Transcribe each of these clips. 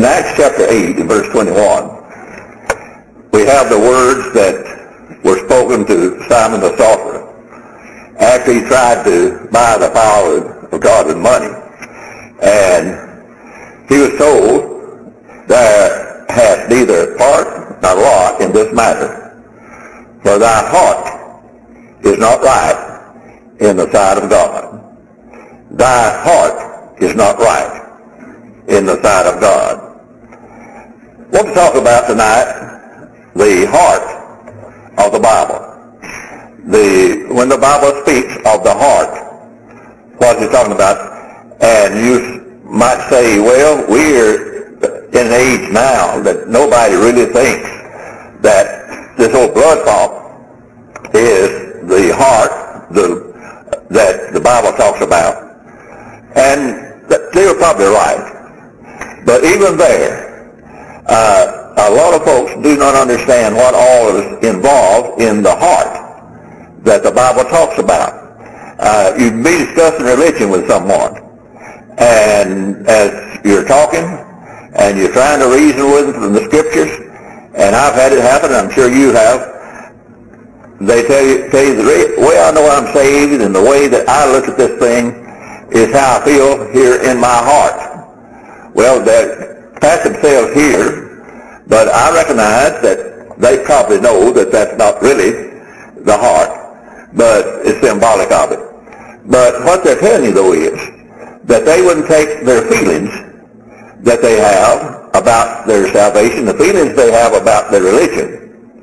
Acts chapter 8 and verse 21, we have the words that were spoken to Simon the sorcerer after he tried to buy the power of God with money. And he was told, "Thou hast neither part nor lot in this matter, for thy heart is not right in the sight of God." Thy heart is not right in the sight of God. I want to talk about tonight the heart of the Bible. When the Bible speaks of the heart, what is it talking about? And you might say, well, we're in an age now that nobody really thinks that this old blood clot is the heart that the Bible talks about. And they were probably right. But even there, a lot of folks do not understand what all is involved in the heart that the Bible talks about. You can be discussing religion with someone, and as you're talking, and you're trying to reason with them from the Scriptures, and I've had it happen, and I'm sure you have, they tell you the way I know I'm saved and the way that I look at this thing is how I feel here in my heart. Well, they pat themselves here, but I recognize that they probably know that that's not really the heart, but it's symbolic of it. But what they're telling you, though, is that they wouldn't take their feelings that they have about their salvation, the feelings they have about their religion,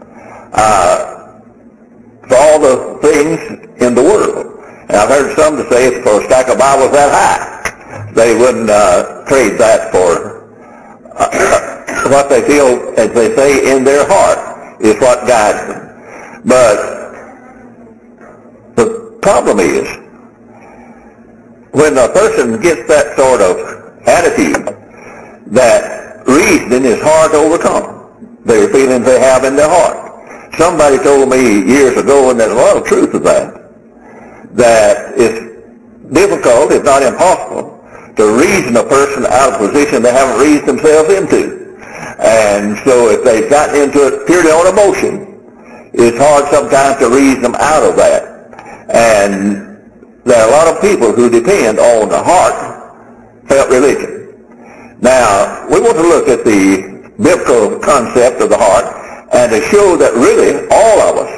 for all the things in the world. And I've heard some to say if for a stack of Bibles that high, they wouldn't trade that for what they feel, as they say, in their heart is what guides them. But the problem is, when a person gets that sort of attitude, that reasoning is hard to overcome their feelings they have in their heart. Somebody told me years ago, and there's a lot of truth to that it's difficult, if not impossible, to reason a person out of a position they haven't reasoned themselves into. And so if they've gotten into it purely on emotion, it's hard sometimes to reason them out of that. And there are a lot of people who depend on the heartfelt religion. Now, we want to look at the biblical concept of the heart and to show that really all of us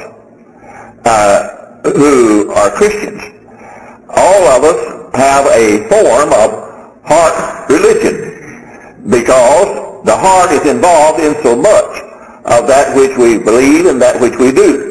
who are Christians, all of us have a form of heart religion, because the heart is involved in so much of that which we believe and that which we do.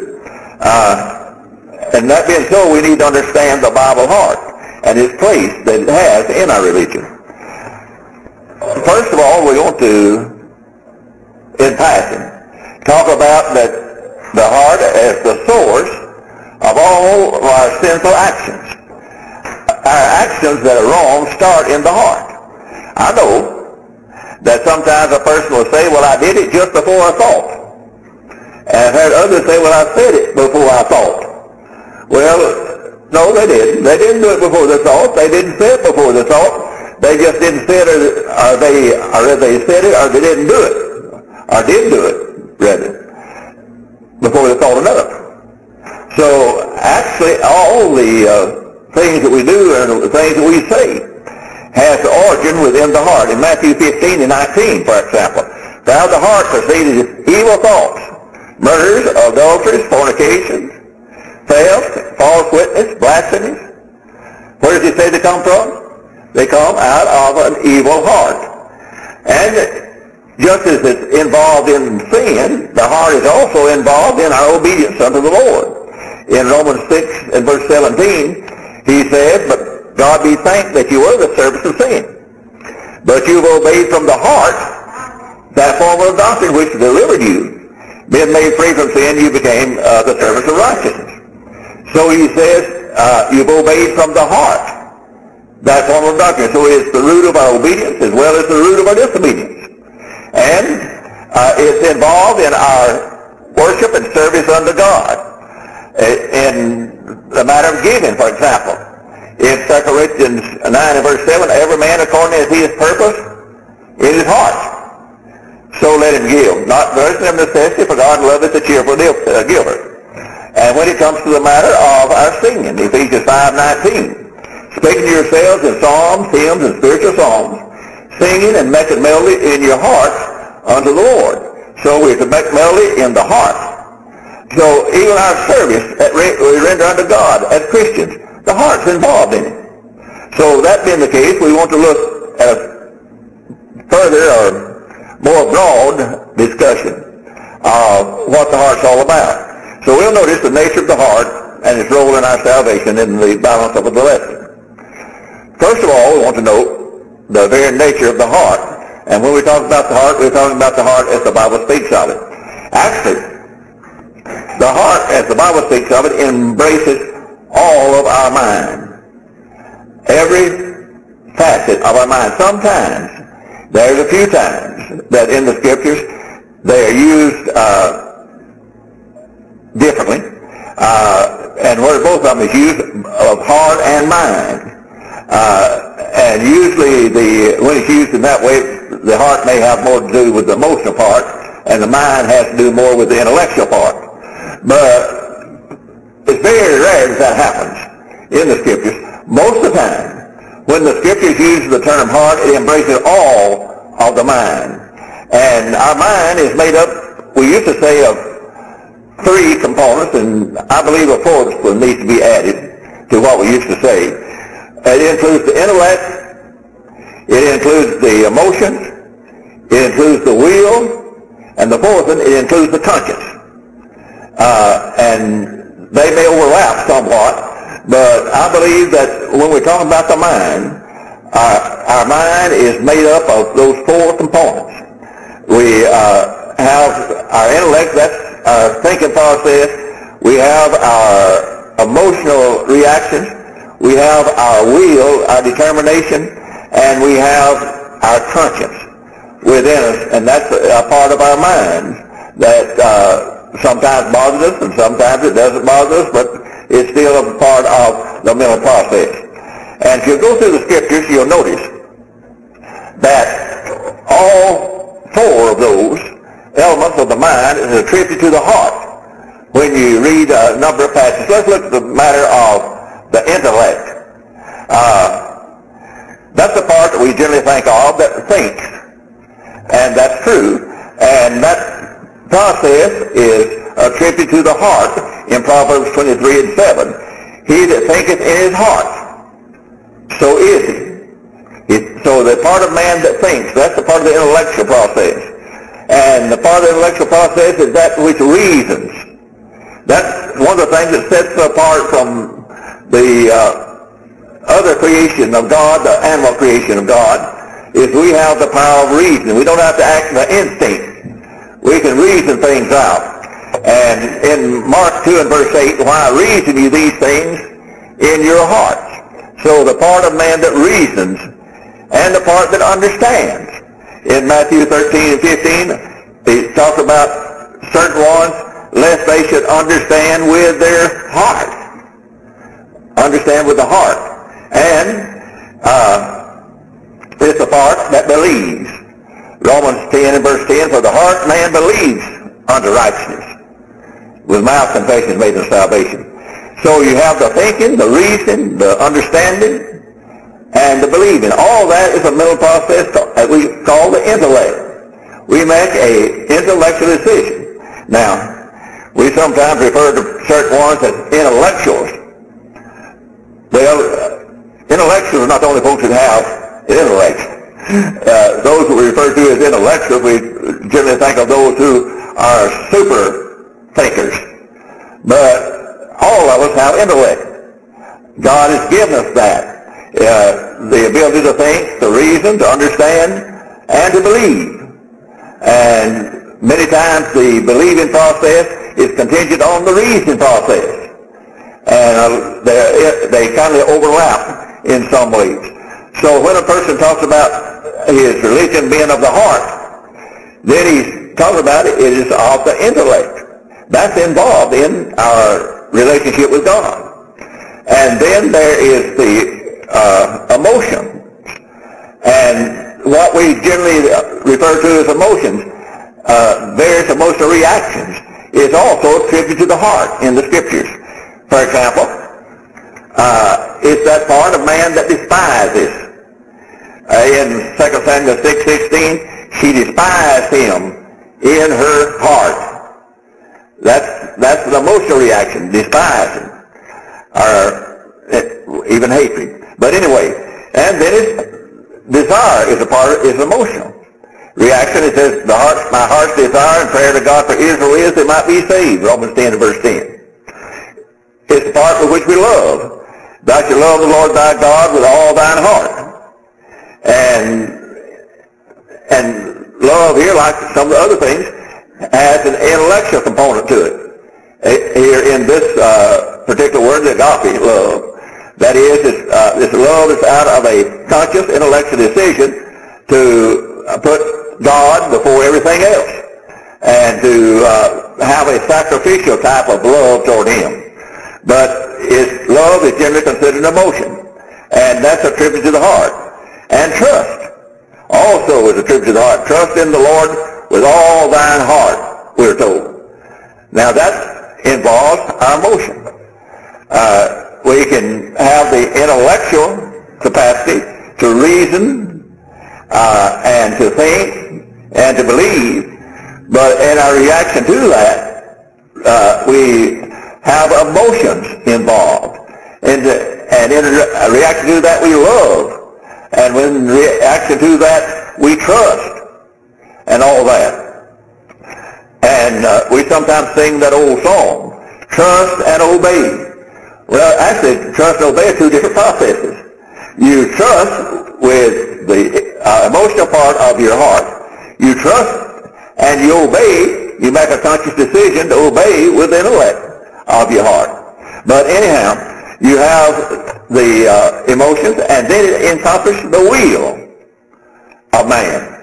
And that being so, we need to understand the Bible heart and its place that it has in our religion. First of all, we want to, in passing, talk about that the heart as the source of all of our sinful actions. Our actions that are wrong start in the heart. I know that sometimes a person will say, well, I did it just before I thought. And I've heard others say, well, I said it before I thought. Well, no, they didn't. They didn't do it before they thought. They didn't say it before they thought. They just didn't say it, or they said it, or they didn't do it, or did do it, rather, before they thought enough. So actually, all the things that we do and the things that we say has the origin within the heart. In Matthew 15 and 19, for example, for out of the heart proceeded evil thoughts, murders, adulteries, fornications, theft, false witness, blasphemies. Where does he say they come from? They come out of an evil heart. And just as it's involved in sin, the heart is also involved in our obedience unto the Lord. In Romans 6 and verse 17, he said, but God be thanked that you were the servants of sin, but you've obeyed from the heart that form of doctrine which delivered you. Being made free from sin, you became the servants of righteousness. So he says, you've obeyed from the heart that form of doctrine. So it's the root of our obedience as well as the root of our disobedience. And it's involved in our worship and service unto God. In the matter of giving, for example, in 2 Corinthians 9 and verse 7, every man according as he is purposed in his heart. so let him give. Not burden of necessity, for God loveth the cheerful giver. And when it comes to the matter of our singing, Ephesians 5:19, speaking to yourselves in psalms, hymns, and spiritual songs, singing and making melody in your hearts unto the Lord. So we're to make melody in the heart. So even our service that we render unto God as Christians, the heart's involved in it. So that being the case, we want to look at a further or more broad discussion of what the heart's all about. So we'll notice the nature of the heart and its role in our salvation in the balance of the lesson. First of all, we want to note the very nature of the heart. And when we talk about the heart, we're talking about the heart as the Bible speaks of it. Actually, the heart, as the Bible speaks of it, embraces all of our mind. Every facet of our mind. Sometimes, there's a few times that in the Scriptures they are used differently. And where both of them is used of heart and mind. And usually when it's used in that way, the heart may have more to do with the emotional part, and the mind has to do more with the intellectual part. But it's very rare that happens in the Scriptures. Most of the time, when the Scriptures use the term heart, it embraces all of the mind. And our mind is made up, we used to say, of three components, and I believe a fourth one needs to be added to what we used to say. It includes the intellect, it includes the emotions, it includes the will, and the fourth one, it includes the conscience. And they may overlap somewhat, but I believe that when we're talking about the mind, our mind is made up of those four components. We have our intellect, that's our thinking process. We have our emotional reactions. We have our will, our determination, and we have our conscience within us, and that's a part of our mind that sometimes bothers us and sometimes it doesn't bother us, but it's still a part of the mental process. And if you go through the Scriptures, you'll notice that all four of those elements of the mind is attributed to the heart when you read a number of passages. Let's look at the matter of the intellect. That's the part that we generally think of that thinks, and that's true. And that process is attributed to the heart in Proverbs 23 and 7. He that thinketh in his heart, so is he. So the part of man that thinks, that's the part of the intellectual process. And the part of the intellectual process is that which reasons. That's one of the things that sets us apart from the other creation of God, the animal creation of God, is we have the power of reason. We don't have to act by instinct. We can reason things out. And in Mark 2 and verse 8, why reason you these things in your hearts? So the part of man that reasons and the part that understands. In Matthew 13 and 15, he talks about certain ones, lest they should understand with their heart. Understand with the heart. And it's the part that believes. Romans 10 and verse 10, for the heart man believes unto righteousness. With mouth confession is made unto salvation. So you have the thinking, the reasoning, the understanding, and the believing. All that is a mental process that we call the intellect. We make an intellectual decision. Now, we sometimes refer to certain ones as intellectuals. Well, intellectuals are not the only folks that have intellect. Those who we refer to as intellectuals, we generally think of those who are super thinkers. But all of us have intellect. God has given us that. The ability to think, to reason, to understand, and to believe. And many times the believing process is contingent on the reasoning process. And they kind of overlap in some ways. So when a person talks about his religion being of the heart, then he's talking about it is of the intellect. That's involved in our relationship with God. And then there is the emotion. And what we generally refer to as emotions various emotional reactions is also attributed to the heart in the Scriptures. For example, it's that part of man that despises. In 2 Samuel 6:16, she despised him in her heart. That's the emotional reaction, despising, or even hatred. But anyway, and then it's desire is emotional reaction. It says, my heart's desire and prayer to God for Israel is that it might be saved. Romans 10 verse 10. It's the part with which we love. Thou shalt love the Lord thy God with all thine heart. And love here, like some of the other things, has an intellectual component to it. Here in this particular word, the agape love. That is, this love is out of a conscious intellectual decision to put God before everything else and to have a sacrificial type of love toward Him. But love is generally considered an emotion, and that's attributed to the heart. And trust also is attributed to the heart. Trust in the Lord with all thine heart, we're told. Now that involves our emotion. We can have the intellectual capacity to reason and to think and to believe, but in our reaction to that, we have emotions involved. And in a reaction to that, we love. And when reaction to that, we trust and all that. And we sometimes sing that old song, trust and obey. Well, actually, trust and obey are two different processes. You trust with the emotional part of your heart. You trust and you obey. You make a conscious decision to obey with the intellect of your heart. But anyhow, you have the emotions, and then it encompasses the will of man.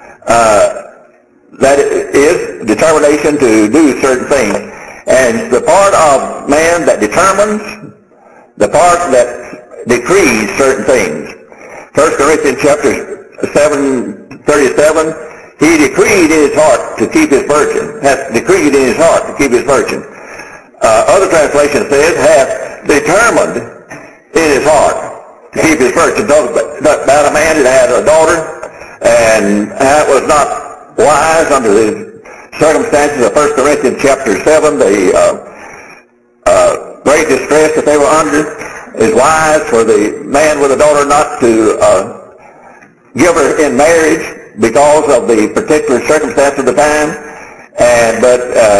That is determination to do certain things. And the part of man that determines, the part that decrees certain things. 1 Corinthians chapter 7:37, he decreed in his heart to keep his virgin. Hath decreed in his heart to keep his virgin. Other translation says, hath determined in his heart to keep his virgin. About a man that had a daughter, and that was not wise under the circumstances of 1 Corinthians chapter 7, the great distress that they were under. Is wise for the man with a daughter not to give her in marriage because of the particular circumstance of the time. But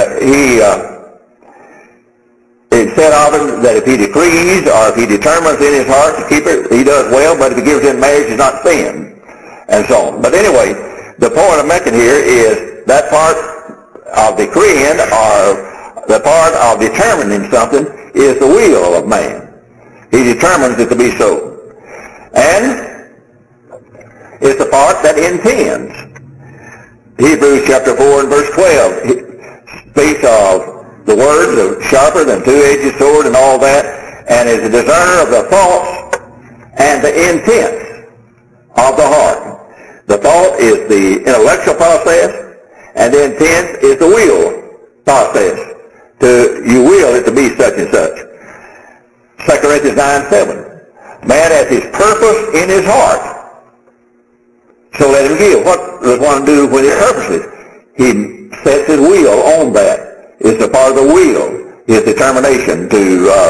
it said of him that if he decrees or if he determines in his heart to keep her, he does well, but if he gives her in marriage, it's not sin, and so on. But anyway, the point I'm making here is that part of decreeing or the part of determining something is the will of man. He determines it to be so. And it's the part that intends. Hebrews chapter 4 and verse 12 speaks of the words of sharper than two-edged sword and all that, and is a discerner of the thoughts and the intents of the heart. The thought is the intellectual process, and the intent is the will process. You will it to be such and such. 2 Corinthians 9:7. Man has his purpose in his heart, so let him give. What does one do when he purposes? He sets his will on that. It's a part of the will, his determination to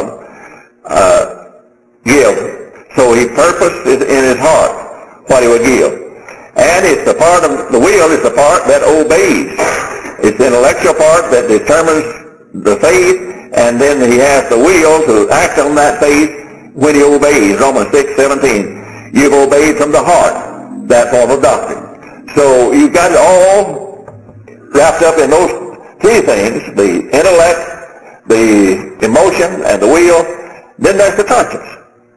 give. So he purposes in his heart what he would give. And it's the part of the will is the part that obeys. It's the intellectual part that determines the faith, and then he has the will to act on that faith when he obeys. Romans 6:17. You've obeyed from the heart that form of doctrine. So you've got it all wrapped up in those three things: the intellect, the emotion, and the will. Then there's the conscience.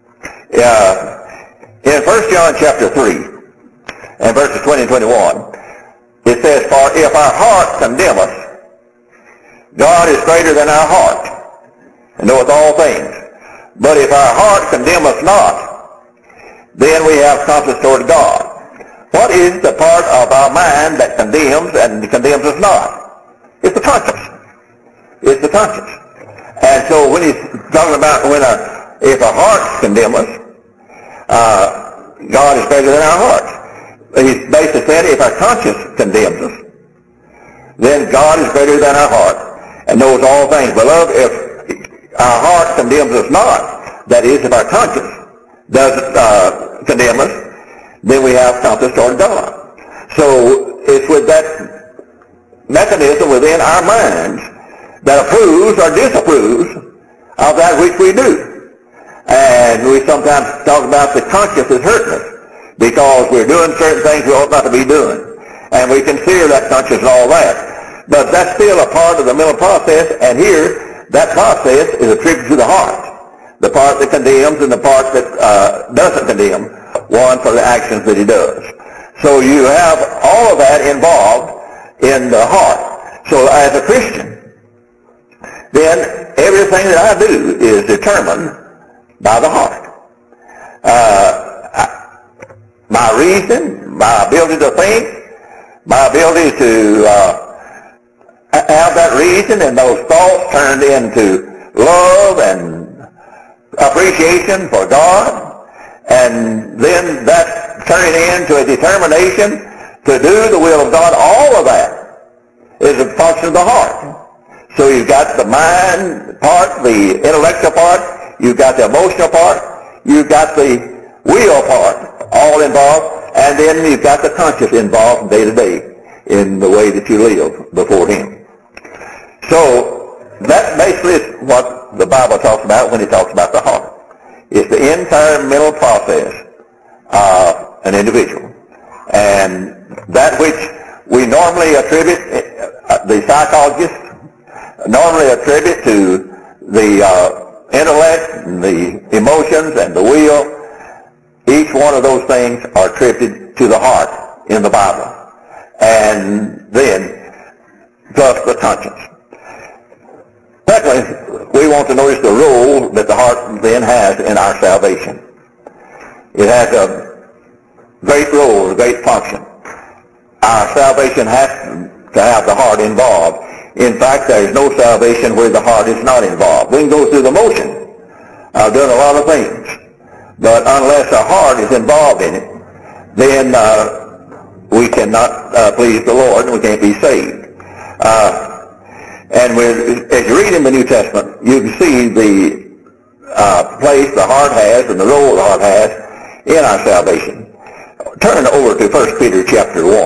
In 1 John chapter 3 and verses 20 and 21, it says, for if our heart condemn us, God is greater than our heart, and knoweth all things. But if our heart condemn us not, then we have conscience toward God. What is the part of of our mind that condemns and condemns us not. It's the conscience. It's the conscience. And so when he's talking about if our hearts condemn us, God is greater than our hearts. He's basically said if our conscience condemns us, then God is greater than our heart and knows all things. Beloved, if our heart condemns us not, that is, if our conscience doesn't condemn us, then we have something toward God. So it's with that mechanism within our minds that approves or disapproves of that which we do. And we sometimes talk about the conscience is hurting us because we're doing certain things we ought not to be doing. And we consider that conscience and all that. But that's still a part of the mental process, and here, that process is attributed to the heart. The part that condemns and the part that doesn't condemn one for the actions that he does. So you have all of that involved in the heart. So as a Christian, then everything that I do is determined by the heart. My reason, my ability to think, my ability to have that reason and those thoughts turned into love and appreciation for God, and then that turning into a determination to do the will of God. All of that is a function of the heart. So you've got the mind part, the intellectual part, you've got the emotional part, you've got the will part, all involved, and then you've got the conscience involved day to day in the way that you live before Him. So that basically is what the Bible talks about when it talks about the heart. It's the entire mental process of an individual. And that which we normally attribute, the psychologists normally attribute to the intellect, and the emotions, and the will, each one of those things are attributed to the heart in the Bible. And then, plus the conscience. Secondly, we want to notice the role that the heart then has in our salvation. It has a great role, a great function. Our salvation has to have the heart involved. In fact, there is no salvation where the heart is not involved. We can go through the motion of doing a lot of things, but unless the heart is involved in it, then we cannot please the Lord and we can't be saved. And as you read in the New Testament, you can see the place the heart has and the role the heart has in our salvation. Turn over to 1 Peter chapter 1.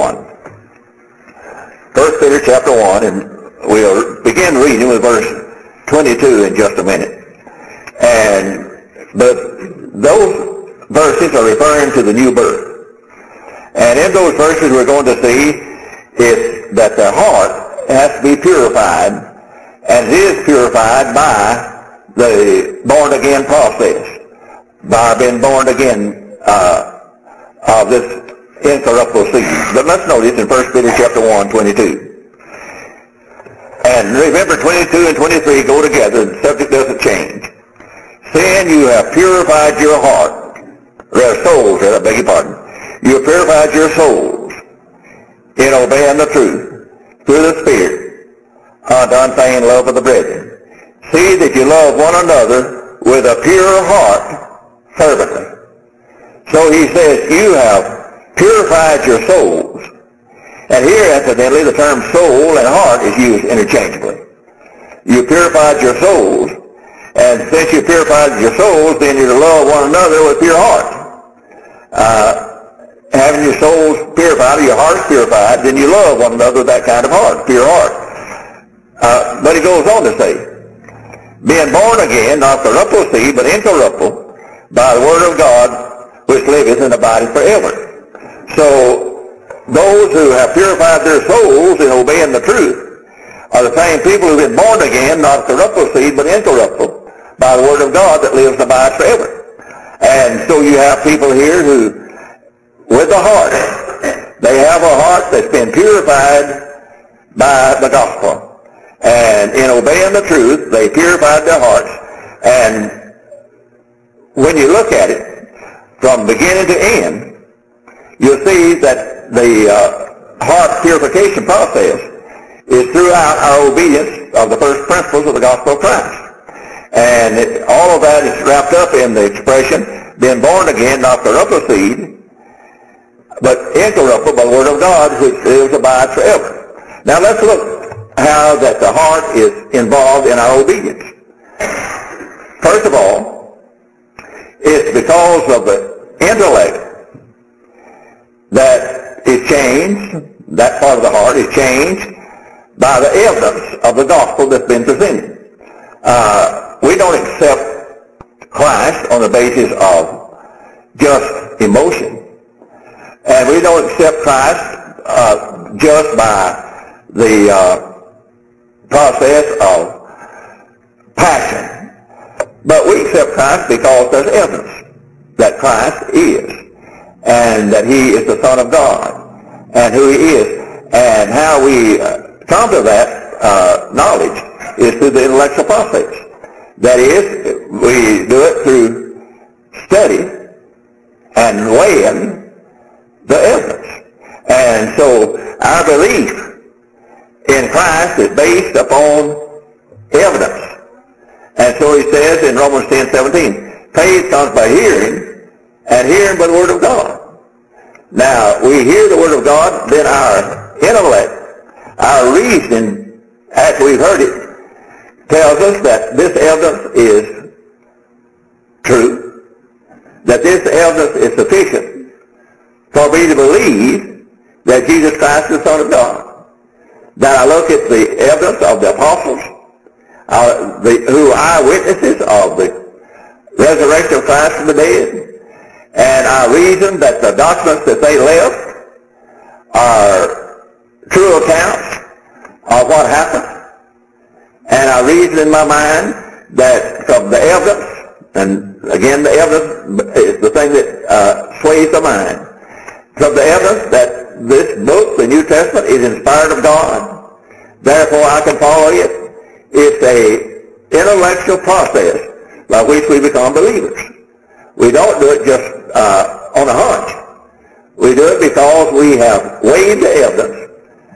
1 Peter chapter 1, and we'll begin reading with verse 22 in just a minute. And those verses are referring to the new birth. And in those verses we're going to see is that the heart has to be purified, and it is purified by the born-again process, by being born again of this incorruptible seed. But let's notice in 1 Peter chapter 1, 22. And remember, 22 and 23 go together, the subject doesn't change. Seeing you have purified your heart, or souls, I beg your pardon, you have purified your souls in obeying the truth, through the Spirit, unto unfeigned love of the brethren. See that you love one another with a pure heart fervently. So he says, you have purified your souls. And here, incidentally, the term soul and heart is used interchangeably. You purified your souls, and since you purified your souls, then you're to love one another with pure heart. Having your souls purified, or your hearts purified, then you love one another with that kind of heart, pure heart. But he goes on to say, being born again, not corruptible seed, but incorruptible, by the word of God, which liveth and abideth forever. So, those who have purified their souls in obeying the truth are the same people who have been born again, not corruptible seed, but incorruptible, by the word of God that lives and abides forever. And so you have people here who, with the heart, they have a heart that's been purified by the gospel. And in obeying the truth, they purified their hearts. And when you look at it, from beginning to end, you'll see that the heart purification process is throughout our obedience of the first principles of the gospel of Christ. And all of that is wrapped up in the expression, being born again, not corruptible seed, but incorruptible by the word of God, which lives, abides forever. Now let's look how that the heart is involved in our obedience. First of all, it's because of the intellect that is changed, that part of the heart is changed by the evidence of the gospel that's been presented. We don't accept Christ on the basis of just emotion. And we don't accept Christ just by the process of passion. But we accept Christ because there's evidence that Christ is, and that he is the Son of God, and who he is. And how we come to that knowledge is through the intellectual process. That is, we do it through study and weighing the evidence. And so our belief in Christ is based upon evidence. And so he says in Romans 10:17, faith comes by hearing, and hearing by the word of God. Now, we hear the word of God, then our intellect, our reason, after we've heard it, tells us that this evidence is true, that this evidence is sufficient for me to believe that Jesus Christ is the Son of God. Then I look at the evidence of the apostles, who are eyewitnesses of the resurrection of Christ from the dead, and I reason that the documents that they left are true accounts of what happened. And I reason in my mind that from the evidence, and again the evidence is the thing that sways the mind, from the evidence that this book, the New Testament, is inspired of God, therefore I can follow it. It's a intellectual process by which we become believers. We don't do it just on a hunch. We do it because we have weighed the evidence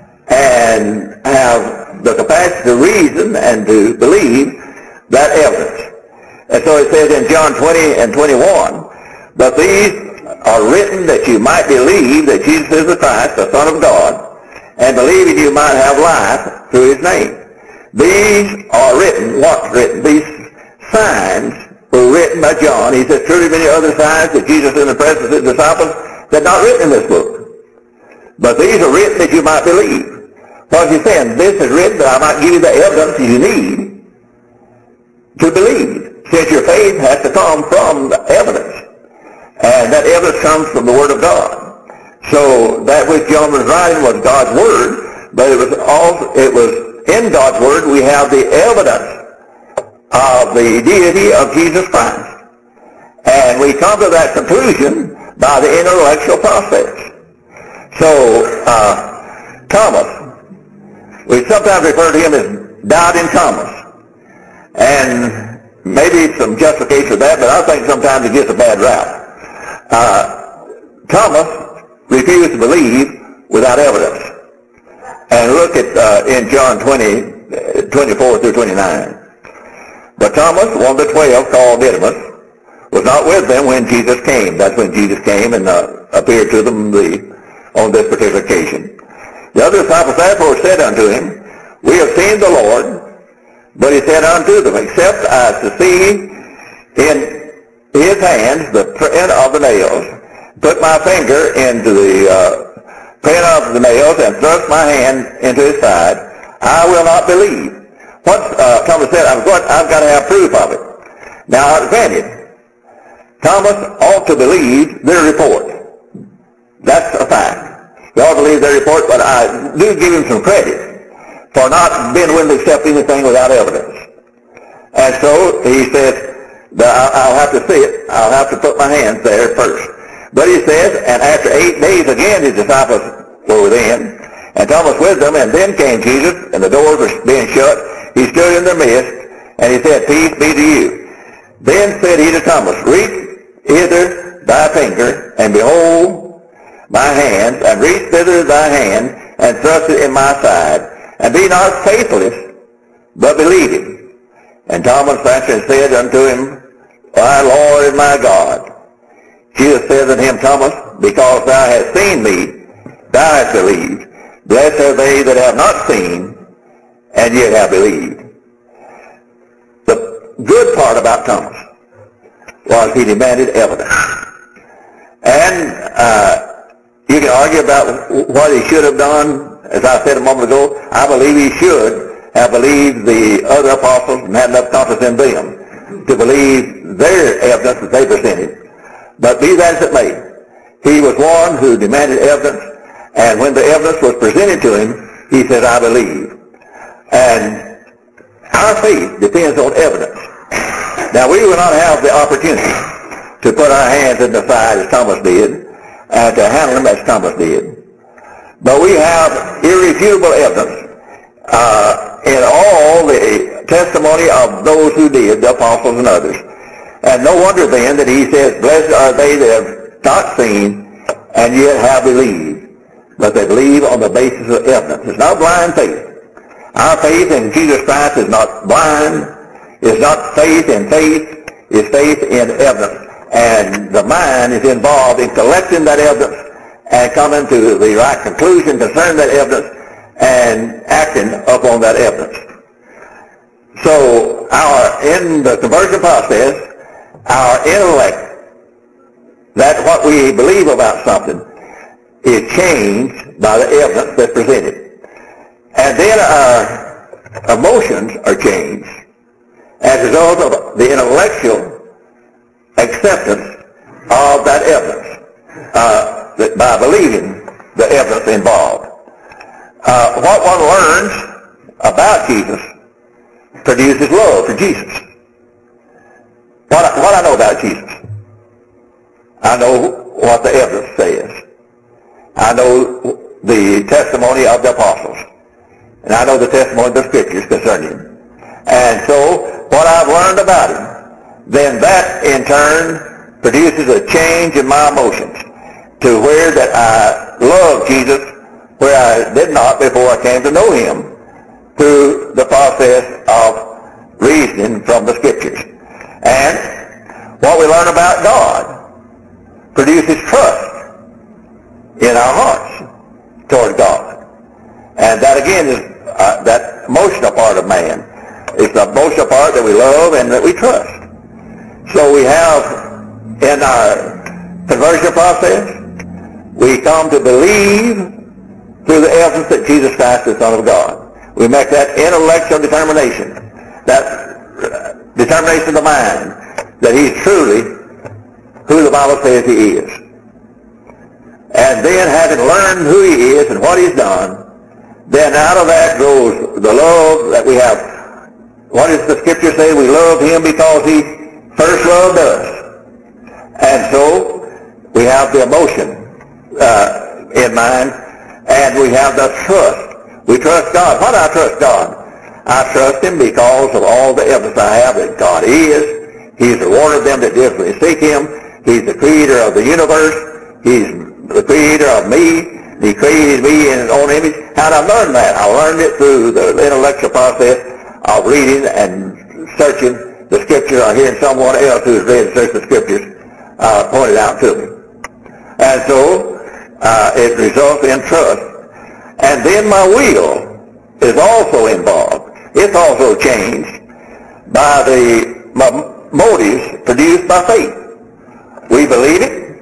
and have the capacity to reason and to believe that evidence. And so it says in John 20:21, but these are written that you might believe that Jesus is the Christ, the Son of God, and believing you might have life through his name. These are written, what's written? These signs were written by John. He says, truly many other signs that Jesus in the presence of his disciples that not written in this book. But these are written that you might believe. What he's saying, this is written that I might give you the evidence you need to believe, since your faith has to come from the evidence. And that evidence comes from the Word of God. So that which John was writing was God's Word, but it was in God's Word we have the evidence of the deity of Jesus Christ. And we come to that conclusion by the intellectual process. So, Thomas, we sometimes refer to him as doubting Thomas. And maybe some justification for that, but I think sometimes he gets a bad rap. Thomas refused to believe without evidence. And look at in John 20:24 through 29. But Thomas, one of the 12, called Didymus, was not with them when Jesus came. That's when Jesus came and appeared to them on this particular occasion. The other disciples therefore said unto him, we have seen the Lord. But he said unto them, except I to see in his hands the print of the nails, put my finger into the print of the nails, and thrust my hand into his side, I will not believe. What Thomas said, I've got to have proof of it. Now, granted, Thomas ought to believe their report. That's a fact. He ought to believe their report, but I do give him some credit for not being willing to accept anything without evidence. And so he says, I'll have to see it. I'll have to put my hands there first. But he says, and after 8 days again his disciples were within, and Thomas with them, and then came Jesus, and the doors were being shut. He stood in their midst, and he said, peace be to you. Then said he to Thomas, reach hither thy finger, and behold my hands, and reach thither thy hand, and thrust it in my side, and be not faithless, but believing. And Thomas answered and said unto him, My Lord and my God. Jesus said unto him, Thomas, because thou hast seen me, thou hast believed. Blessed are they that have not seen, and yet have believed. The good part about Thomas was he demanded evidence. And you can argue about what he should have done. As I said a moment ago, I believe he should have believed the other apostles and had enough confidence in them to believe their evidence that they presented. But be that as it may, he was one who demanded evidence, and when the evidence was presented to him, he said, I believe. And our faith depends on evidence. Now, we will not have the opportunity to put our hands in the side as Thomas did, and to handle them as Thomas did. But we have irrefutable evidence in all the testimony of those who did, the apostles and others. And no wonder then that he says, Blessed are they that have not seen and yet have believed. But they believe on the basis of evidence. It's not blind faith. Our faith in Jesus Christ is not blind. It's not faith in faith. It's faith in evidence. And the mind is involved in collecting that evidence and coming to the right conclusion concerning that evidence and acting upon that evidence. So in the conversion process, our intellect, that what we believe about something, is changed by the evidence that's presented. And then our emotions are changed as a result of the intellectual acceptance of that evidence, by believing the evidence involved. What one learns about Jesus produces love for Jesus. What I know about Jesus, I know what the evidence says. I know the testimony of the apostles, and I know the testimony of the scriptures concerning him. And so, what I've learned about him, then that in turn produces a change in my emotions to where that I love Jesus where I did not before I came to know him through the process of reasoning from the scriptures. And what we learn about God produces trust in our hearts toward God. And that again is that emotional part of man. It's the emotional part that we love and that we trust. So we have in our conversion process, we come to believe through the evidence that Jesus Christ is the Son of God. We make that intellectual determination, that determination of the mind, that he's truly who the Bible says he is. And then having learned who he is and what he's done, then out of that grows the love that we have. What does the scripture say? We love him because he first loved us. And so we have the emotion in mind, and we have the trust. We trust God. Why do I trust God? I trust him because of all the evidence I have that God is. He's the one of them that diligently seek him. He's the creator of the universe. He's the creator of me. He created me in his own image. How did I learn that? I learned it through the intellectual process of reading and searching the scripture, or hearing someone else who has read and searched the scriptures pointed out to me. And so it results in trust. And then my will is also involved. It's also changed by my motives produced by faith. We believe it,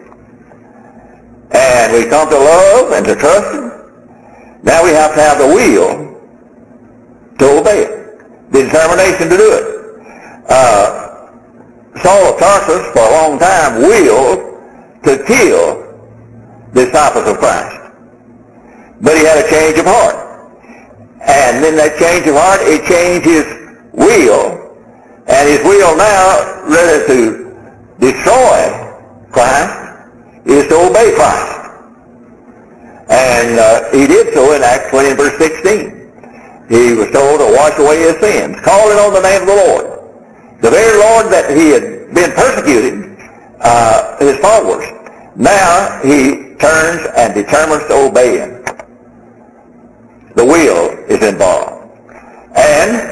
and we come to love and to trust him. Now we have to have the will to obey it, the determination to do it. Saul of Tarsus for a long time willed to kill the disciples of Christ. But he had a change of heart. And then that change of heart, it changed his will. And his will now, rather to destroy Christ, is to obey Christ. And he did so in Acts 20 and verse 16. He was told to wash away his sins, calling on the name of the Lord. The very Lord that he had been persecuting his followers. Now he turns and determines to obey him. The will is involved. And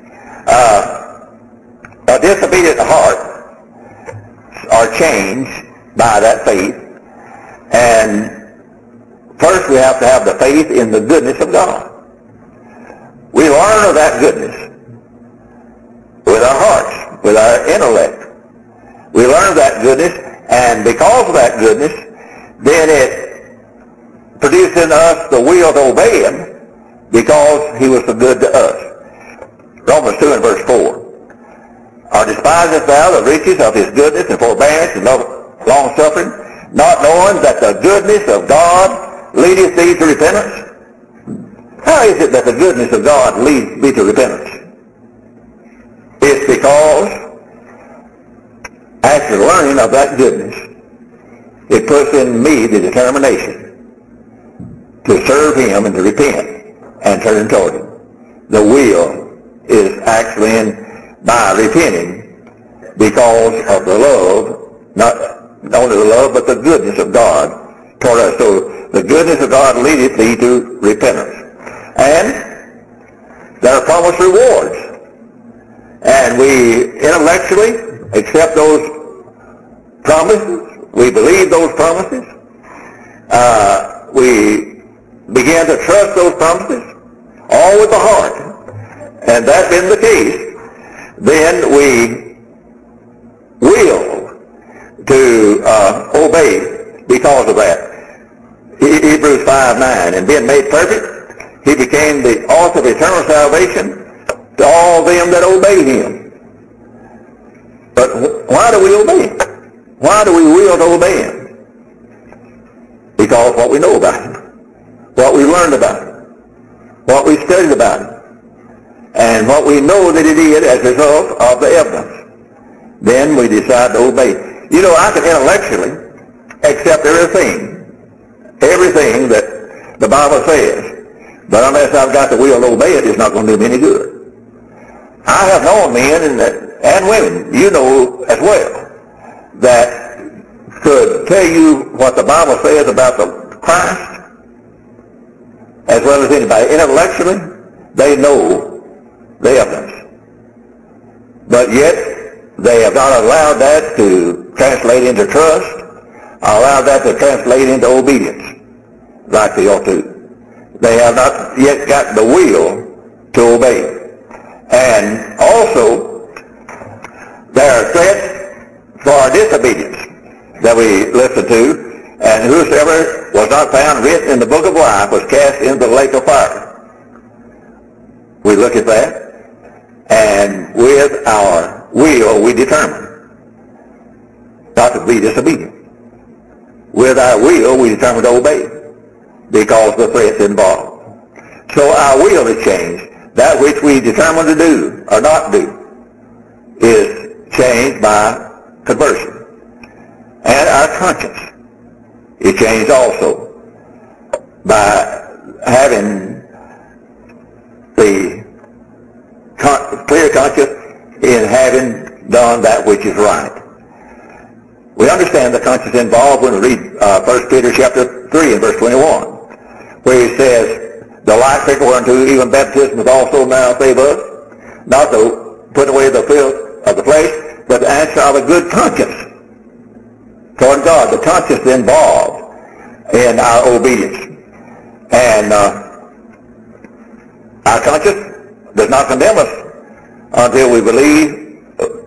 a disobedient heart are changed by that faith. And first we have to have the faith in the goodness of God. We learn of that goodness with our hearts, with our intellect. We learn of that goodness, and because of that goodness, then it produces in us the will to obey him because he was so good to us. Romans 2 and verse 4. Or despisest thou the riches of his goodness and forbearance and long-suffering, not knowing that the goodness of God leadeth thee to repentance? How is it that the goodness of God leads me to repentance? It's because after learning of that goodness, it puts in me the determination to serve him and to repent and turn toward him. The will is actually in by repenting because of the love, not only the love, but the goodness of God toward us. So the goodness of God leadeth thee to repentance. And there are promised rewards. And we intellectually accept those promises. We believe those promises. We begin to trust those promises, all with the heart. And that being the case, then we will to obey because of that. Hebrews 5:9, and being made perfect, he became the author of eternal salvation to all them that obey him. But why do we obey him? Why do we will to obey him? Because what we know about him, what we learned about him, what we studied about him, and what we know that he did as a result of the evidence. Then we decide to obey. You know, I can intellectually accept everything that the Bible says, but unless I've got the will to obey it, it's not going to do me any good. I have known men and women, you know as well, that could tell you what the Bible says about the Christ as well as anybody. Intellectually, they know the evidence. But yet, they have not allowed that to translate into trust, allowed that to translate into obedience like they ought to. They have not yet got the will to obey. And also, there are threats for disobedience that we listen to, and whosoever was not found written in the book of life was cast into the lake of fire. We look at that, and with our will we determine not to be disobedient. With our will we determine to obey because the threats involved. So our will is changed. That which we determine to do or not do is changed by conversion. And our conscience is changed also by having the clear conscience in having done that which is right. We understand the conscience involved when we read 1 Peter chapter 3 and verse 21, where he says, the light fickle unto even baptism is also now save us, not to put away the filth of the flesh, but the answer of a good conscience toward God. The conscience involved in our obedience. And our conscience does not condemn us until we believe,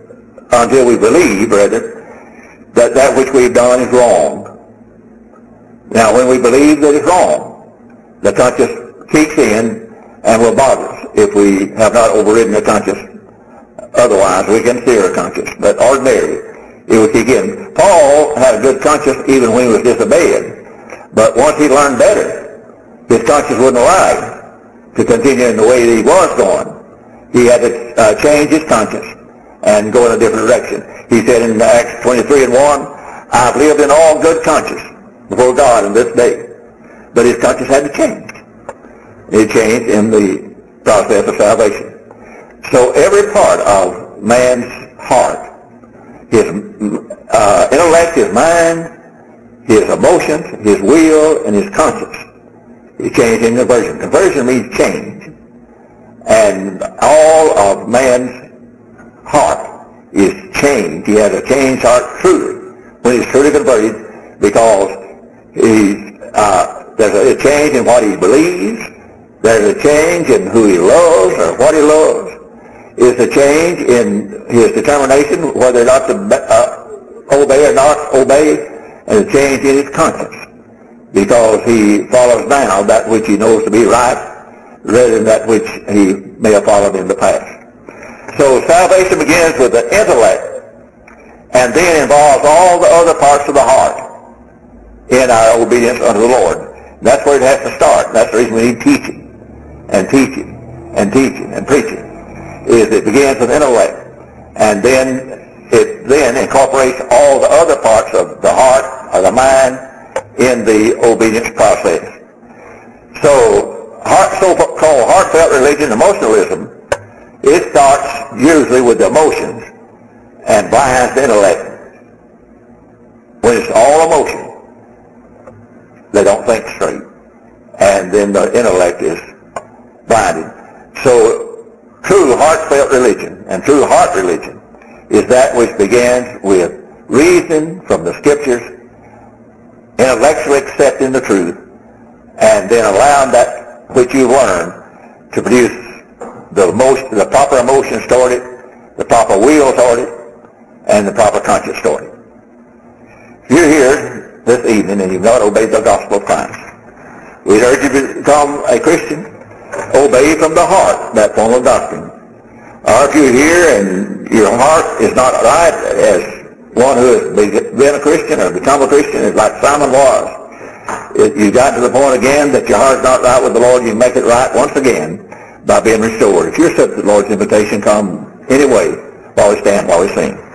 that that which we've done is wrong. Now, when we believe that it's wrong, the conscience kicks in and will bother us if we have not overridden the conscience. Otherwise, we can steer a conscience, but ordinarily it will kick in. Paul had a good conscience even when he was disobeying, but once he learned better, his conscience wouldn't allow him to continue in the way that he was going. He had to change his conscience and go in a different direction. He said in Acts 23 and 1, I've lived in all good conscience before God in this day. But his conscience had to change. It changed in the process of salvation. So every part of man's heart, his intellect, his mind, his emotions, his will, and his conscience. He changed in conversion. Conversion means change. And all of man's heart is changed. He has a changed heart truly, when he's truly converted, because there's a change in what he believes. There's a change in who he loves or what he loves. Is a change in his determination whether or not to obey or not obey, and a change in his conscience, because he follows now that which he knows to be right rather than that which he may have followed in the past. So salvation begins with the intellect and then involves all the other parts of the heart in our obedience unto the Lord. And that's where it has to start. That's the reason we need teaching and teaching and teaching and preaching, is it begins with intellect, and then it then incorporates all the other parts of the heart or the mind in the obedience process. So so-called heartfelt religion, emotionalism, it starts usually with the emotions and blinds the intellect. When it's all emotion, they don't think straight, and then the intellect is blinded. So true heartfelt religion and true heart religion is that which begins with reason from the Scriptures, intellectually accepting the truth, and then allowing that which you've learned to produce the proper emotions toward it, the proper will toward it, and the proper conscience toward it. If you're here this evening and you've not obeyed the gospel of Christ, we urge you to become a Christian. Obey from the heart that form of doctrine. Or if you're here and your heart is not right, as one who has been a Christian or become a Christian, is like Simon was. If you got to the point again that your heart's not right with the Lord, you can make it right once again by being restored. If you accept the Lord's invitation, come anyway while we stand, while we sing.